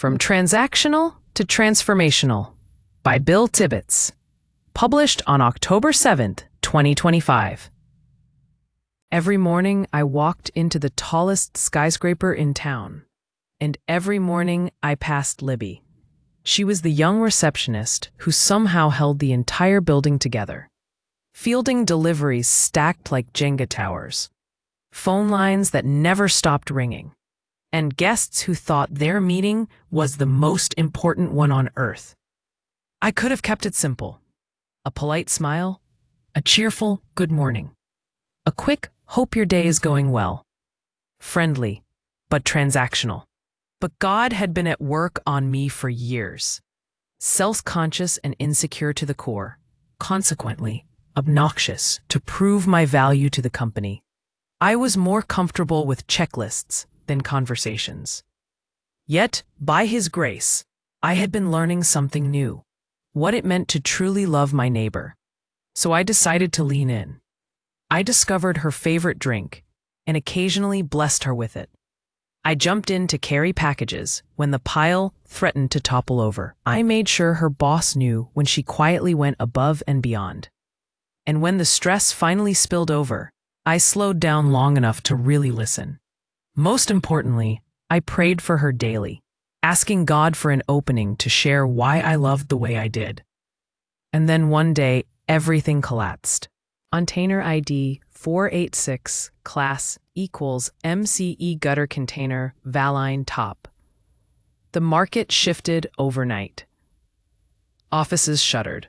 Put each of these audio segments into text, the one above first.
From Transactional to Transformational by Bill Tibbets. Published on October 7th, 2025. Every morning I walked into the tallest skyscraper in town. And every morning I passed Libby. She was the young receptionist who somehow held the entire building together. Fielding deliveries stacked like Jenga towers. Phone lines that never stopped ringing. And guests who thought their meeting was the most important one on earth. I could have kept it simple. A polite smile, a cheerful good morning, a quick hope your day is going well. Friendly, but transactional. But God had been at work on me for years. Self-conscious and insecure to the core, consequently, obnoxious to prove my value to the company. I was more comfortable with checklists than conversations. Yet, by His grace, I had been learning something new, what it meant to truly love my neighbor. So I decided to lean in. I discovered her favorite drink and occasionally blessed her with it. I jumped in to carry packages when the pile threatened to topple over. I made sure her boss knew when she quietly went above and beyond. And when the stress finally spilled over, I slowed down long enough to really listen. Most importantly, I prayed for her daily, asking God for an opening to share why I loved the way I did. And then one day, everything collapsed. Container ID 486, class equals MCE gutter container, Valine top. The market shifted overnight. Offices shuttered.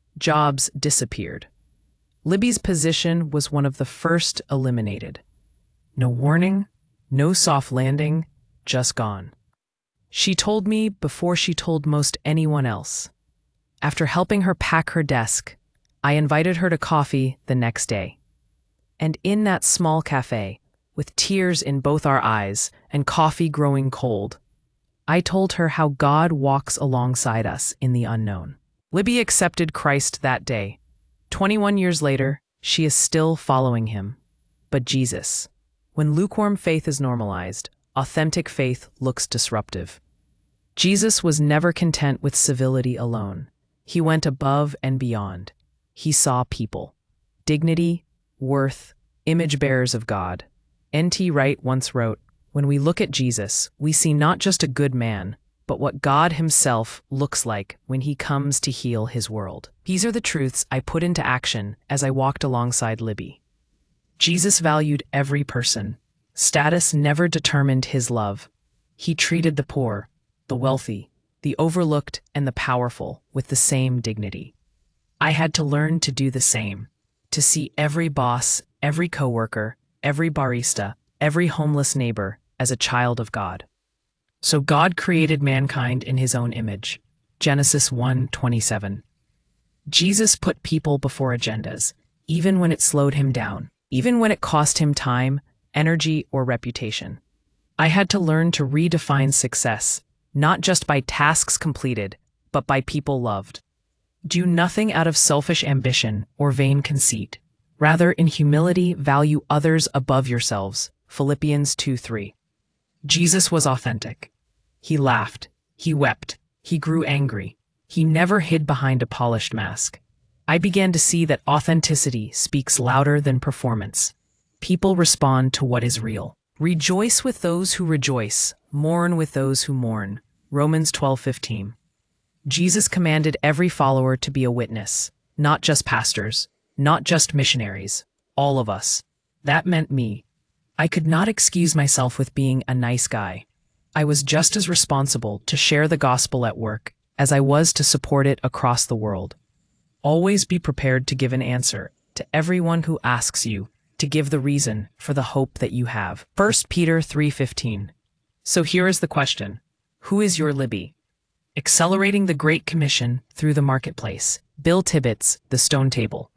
Jobs disappeared. Libby's position was one of the first eliminated. No warning, no soft landing, just gone. She told me before she told most anyone else. After helping her pack her desk, I invited her to coffee the next day. And in that small cafe, with tears in both our eyes and coffee growing cold, I told her how God walks alongside us in the unknown. Libby accepted Christ that day. 21 years later, she is still following Him. But Jesus, when lukewarm faith is normalized, authentic faith looks disruptive. Jesus was never content with civility alone. He went above and beyond. He saw people. Dignity, worth, image bearers of God. N.T. Wright once wrote, "When we look at Jesus, we see not just a good man, but what God Himself looks like when He comes to heal His world." These are the truths I put into action as I walked alongside Libby. Jesus valued every person. Status never determined His love. He treated the poor, the wealthy, the overlooked, and the powerful with the same dignity. I had to learn to do the same, to see every boss, every coworker, every barista, every homeless neighbor as a child of God. So God created mankind in His own image. Genesis 1:27. Jesus put people before agendas, even when it slowed Him down, even when it cost Him time, energy, or reputation. I had to learn to redefine success, not just by tasks completed, but by people loved. Do nothing out of selfish ambition or vain conceit. Rather, in humility, value others above yourselves. Philippians 2:3. Jesus was authentic. He laughed. He wept. He grew angry. He never hid behind a polished mask. I began to see that authenticity speaks louder than performance. People respond to what is real. Rejoice with those who rejoice. Mourn with those who mourn. Romans 12:15. Jesus commanded every follower to be a witness, not just pastors, not just missionaries, all of us. That meant me. I could not excuse myself with being a nice guy. I was just as responsible to share the gospel at work as I was to support it across the world. Always be prepared to give an answer to everyone who asks you, to give the reason for the hope that you have. 1 Peter 3:15. So here is the question. Who is your Libby? Accelerating the Great Commission through the marketplace. Bill Tibbets, The Stone Table.